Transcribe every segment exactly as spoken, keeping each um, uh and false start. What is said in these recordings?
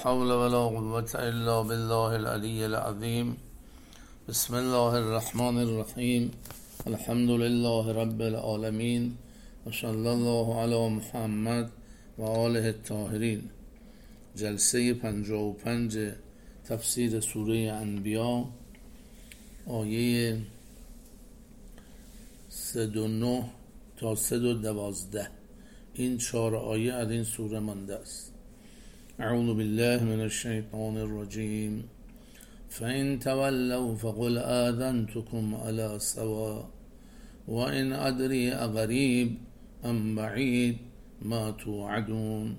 حول ولا قوة إلا بالله العلي العظيم. بسم الله الرحمن الرحیم. الحمد لله رب العالمین و صلی الله علی محمد و آله الطاهرین. جلسه پنجاه و پنج تفسیر سوره انبیا، آیه صد و نه تا صد و دوازده. این چهار آیه از این سوره مانده است. اعوذ بالله من الشیطان الرجیم. فإن تولوا فقل آذنتكم على سواء وإن أدري أقریب ام بعید ما توعدون.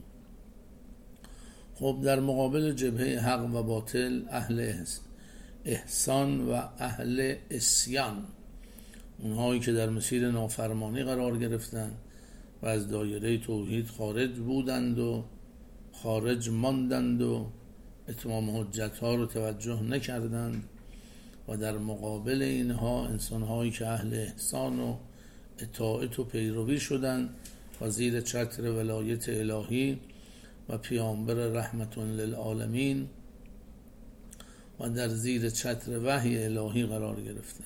خب در مقابل جبهه حق و باطل، اهل احسان و اهل عصیان، اونهایی که در مسیر نافرمانی قرار گرفتند و از دایره توحید خارج بودند و خارج ماندند و اتمام حجت ها رو توجه نکردند، و در مقابل اینها انسانهایی که اهل احسان و اطاعت و پیروی شدند و زیر چتر ولایت الهی و پیامبر رحمت للعالمین و در زیر چتر وحی الهی قرار گرفتند.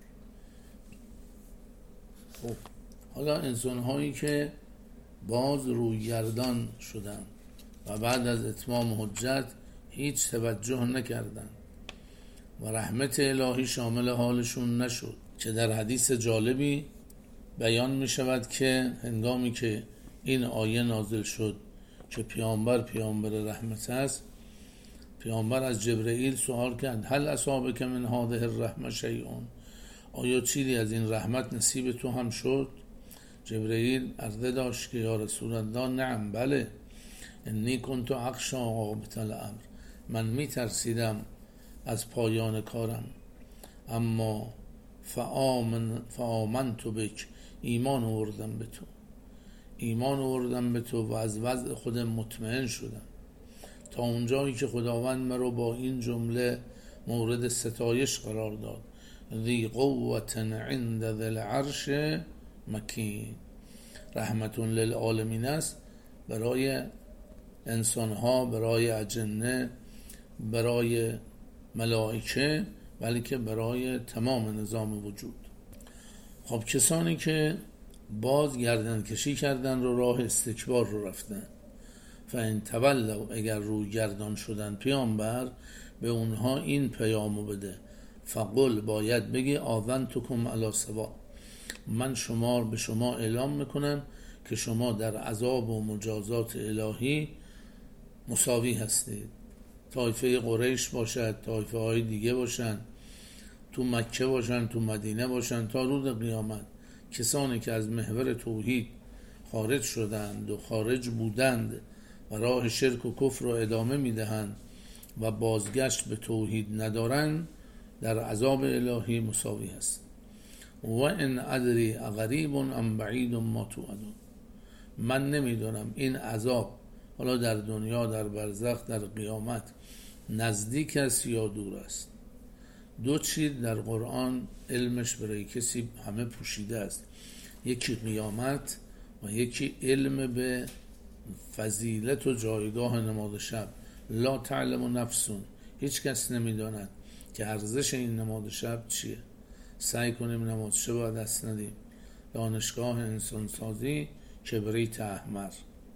خب حالا انسانهایی که باز رویگردان شدند و بعد از اتمام حجت هیچ توجه نکردند و رحمت الهی شامل حالشون نشد، که در حدیث جالبی بیان می شود که هنگامی که این آیه نازل شد که پیامبر پیامبر رحمت است، پیامبر از جبرئیل سوال کرد هل اصابک من هذه الرحمه شیء، آیا چیزی از این رحمت نصیب تو هم شد؟ جبرئیل عرضه داشت که یا رسول الله نعم، بله، انی کنت اخشی عاقبة الامر، من می ترسیدم از پایان کارم، اما فآمن فآمنت بک، ایمان آوردم به تو ایمان آوردم به تو و از وضع خودم مطمئن شدم، تا اونجایی که خداوند مرا با این جمله مورد ستایش قرار داد: ذی قوة عند ذی العرش مکین. رحمت للعالمین است برای انسانها، برای اجنه، برای ملائکه، بلکه برای تمام نظام وجود. خب کسانی که باز گردن کشی کردن رو راه استکبار رو رفتن، فإن تولوا، اگر روی گردان شدن، پیامبر به اونها این پیامو بده: فقل، باید بگی آذنتکم علی سواء، من شما به شما اعلام میکنم که شما در عذاب و مجازات الهی مساوی هستید. طایفه قریش باشد، طایفه های دیگه باشن، تو مکه باشن، تو مدینه باشن، تا روز قیامت کسانی که از محور توحید خارج شدند و خارج بودند و راه شرک و کفر رو ادامه میدهند و بازگشت به توحید ندارند، در عذاب الهی مساوی هست. و ان ادری اقریب ام بعید ما توعدون، من نمیدونم این عذاب حالا در دنیا، در برزخ، در قیامت نزدیک است یا دور است. دو چیز در قرآن علمش برای کسی همه پوشیده است: یکی قیامت و یکی علم به فضیلت و جایگاه نماز شب. لا تعلم نفس، هیچ کس نمیداند که ارزش این نماز شب چیه. سعی کنیم نماز شب رو دست ندیم. دانشگاه انسانسازی، کبریت احمر.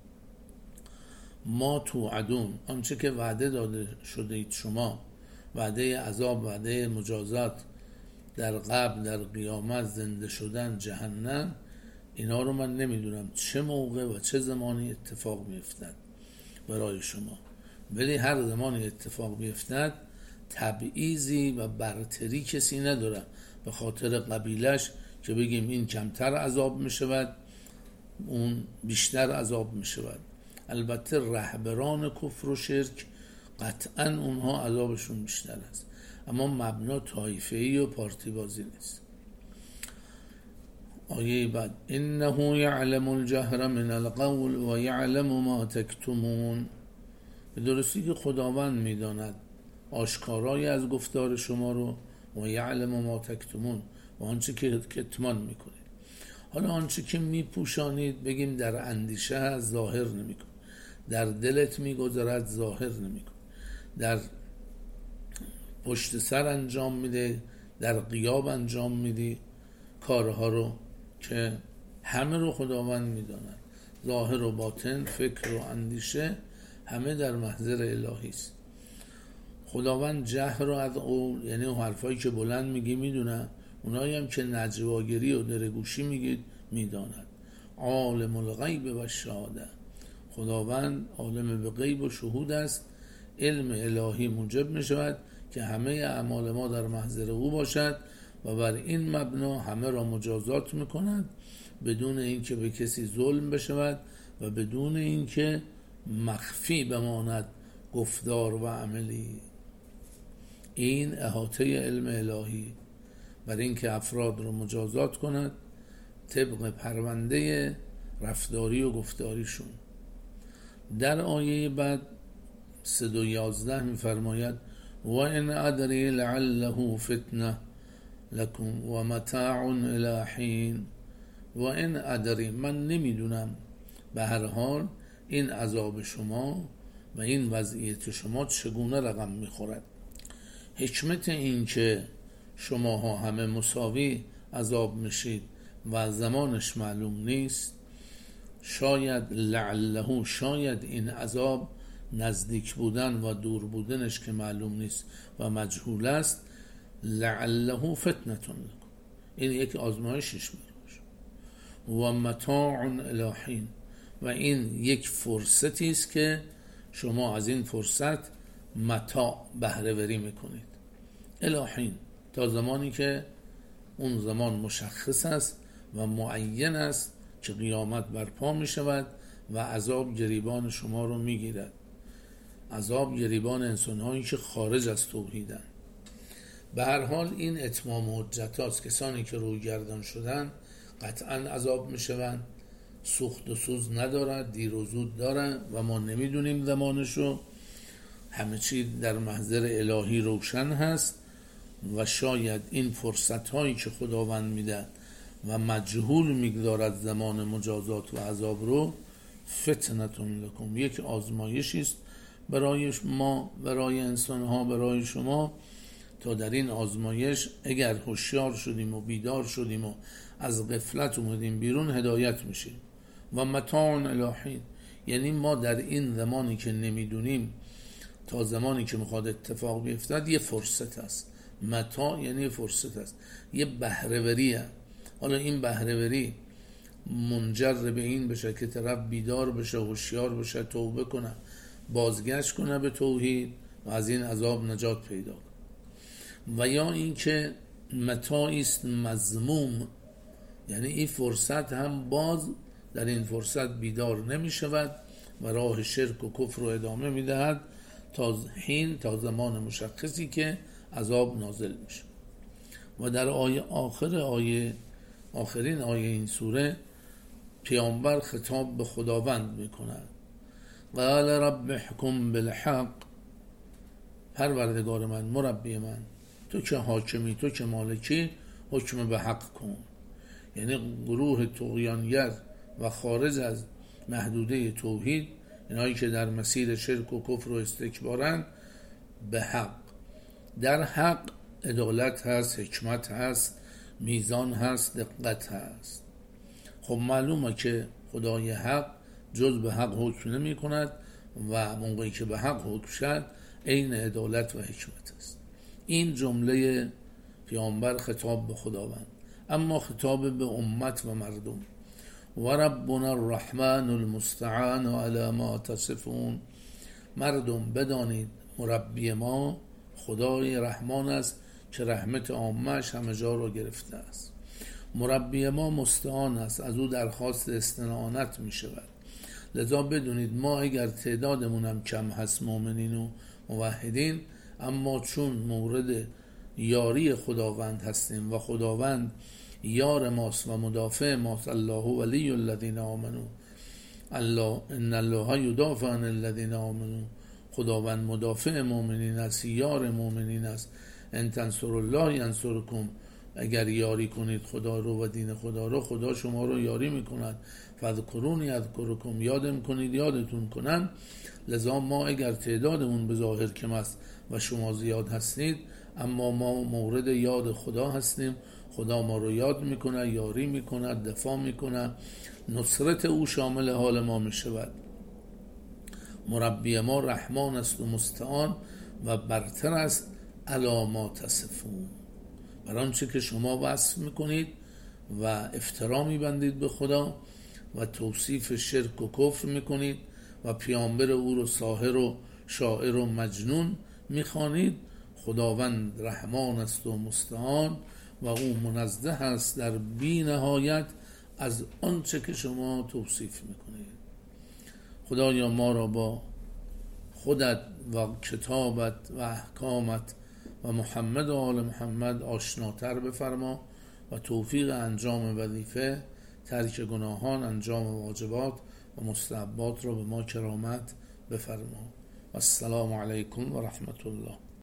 ما توعدون، آنچه که وعده داده شده اید شما، وعده عذاب، وعده مجازات در قبر، در قیامت، زنده شدن، جهنم، اینا رو من نمیدونم چه موقع و چه زمانی اتفاق میفتد برای شما، ولی هر زمانی اتفاق بیفتد تبعیضی و برتری کسی نداره به خاطر قبیلش که بگیم این کمتر عذاب میشود، اون بیشتر عذاب میشود. البته رهبران کفر و شرک قطعا اونها عذابشون بیشتر است، اما مبنا طایفه‌ای و پارتی بازی نیست. آیه بعد: انه یعلم الجهر من القول و یعلم ما تکتمون. به درستی که خداوند میداند آشکارای از گفتار شما رو، و یعلم ما تکتمون، و آنچه که کتمان میکنید. حالا آنچه که میپوشانید بگیم در اندیشه ظاهر نمیکن، در دلت میگذرد ظاهر نمیکن. در پشت سر انجام میده، در غیاب انجام میدی کارها رو که همه رو خداوند میداند. ظاهر و باطن، فکر و اندیشه همه در محضر الهی است. خداوند جهر رو از قول، یعنی اون حرفایی که بلند میگی میدونه، اونایی هم که نجواگری و درگوشی میگید میداند. عالم الغیب و شهاده، خداوند عالم به غیب و شهود است. علم الهی موجب میشود که همه اعمال ما در محضر او باشد و بر این مبنا همه را مجازات میکند بدون اینکه به کسی ظلم بشود و بدون اینکه مخفی بماند گفتار و عملی. این احاطه علم الهی بر اینکه افراد را مجازات کند طبق پرونده رفتاری و گفتاریشون. در آیه بعد صد و یازده میفرماید و ان ادری لعله فتنه لکم و متاع الی حین. و ان ادری، من نمیدونم، به هر حال این عذاب شما و این وضعیت شما چگونه رقم میخورد. حکمت این که شماها همه مساوی عذاب میشید و زمانش معلوم نیست، شاید لعله، شاید این عذاب نزدیک بودن و دور بودنش که معلوم نیست و مجهول است، لعله فتنتون لکم، این یک آزمایشش میشه و متاع الی حین، و این یک فرصتی است که شما از این فرصت متاع بهره وری میکنید. الی حین، تا زمانی که اون زمان مشخص است و معین است که قیامت برپا می شود و عذاب گریبان شما رو می گیرد. عذاب گریبان انسان هایی که خارج از توحیدن. به هر حال این اتمام حجت هاست. کسانی که روی گردان شدن قطعا عذاب می شوند. سوخت و سوز ندارد، دیر و زود دارد و ما نمیدونیم زمانشو. همه چیز در محضر الهی روشن هست و شاید این فرصت هایی که خداوند میده و مجهول میگذارد زمان مجازات و عذاب رو، فتنتون لکم، یک آزمایشی است برای ما، برای انسان ها، برای شما، تا در این آزمایش اگر هوشیار شدیم و بیدار شدیم و از غفلت اومدیم بیرون هدایت میشیم. و متاع الی حین، یعنی ما در این زمانی که نمیدونیم تا زمانی که میخواد اتفاق بیفتد یه فرصت است. متاع یعنی فرصت است، یه بهره‌وریه. حالا این بهره‌وری منجر به این بشه که طرف بیدار بشه، هوشیار بشه، توبه کنه، بازگشت کنه به توحید و از این عذاب نجات پیدا کنه. و یا این که متاعی است مذموم، یعنی این فرصت هم باز در این فرصت بیدار نمی شود و راه شرک و کفر رو ادامه می دهد تا حین، تا زمان مشخصی که عذاب نازل میشه. و در آیه آخر آیه آخرین آیه این سوره پیامبر خطاب به خداوند میکند. قال رب احکم بالحق، پروردگار من، مربی من، تو که حاکمی، تو که مالکی، حکم به حق کن. یعنی گروه طغیانگر و خارج از محدوده توحید، اینایی که در مسیر شرک و کفر و استکبارن، به حق، در حق عدالت هست، حکمت هست، میزان هست، دقت هست. خب معلومه که خدای حق جز به حق حکم نمی کند و موقعی که به حق حکم شد عین عدالت و حکمت است. این جمله پیامبر خطاب به خداوند. اما خطاب به امت و مردم، و ربنا الرحمن المستعان علی ما تصفون، مردم بدانید مربی ما خدای رحمان است که رحمت عامه‌اش همه جا را گرفته است. مربی ما مستعان است، از او درخواست استعانت می شود. لذا بدونید ما اگر تعدادمون هم کم هست، مؤمنین و موحدین، اما چون مورد یاری خداوند هستیم و خداوند یار ماست و مدافع ماست، الله ولی الذین آمنو، الله ان الله یدافع عن الذین آمنو، خداوند مدافع مؤمنین است، یار مؤمنین است. ان تنصروا الله ینصرکم اگر یاری کنید خدا رو و دین خدا رو، خدا شما رو یاری میکند. فذکرونی اذکرکم، یادم کنید یادتون کنن. لذا ما اگر تعدادمون به ظاهر کم است و شما زیاد هستید، اما ما مورد یاد خدا هستیم. خدا ما رو یاد میکنه، یاری میکنه، دفاع میکنه، نصرت او شامل حال ما میشود. مربی ما رحمان است و مستعان و برتر است علی ما تصفون، بر آنچه که شما وصف میکنید و افترا میبندید به خدا و توصیف شرک و کفر میکنید و پیامبر او رو ساحر و شاعر و مجنون میخوانید. خداوند رحمان است و مستعان و او منزه است در بی نهایت از آنچه که شما توصیف میکنید. خدایا ما را با خودت و کتابت و احکامت و محمد و آل محمد آشناتر بفرما و توفیق انجام وظیفه، ترک گناهان، انجام واجبات و مستحبات را به ما کرامت بفرما. و السلام علیکم و رحمت الله.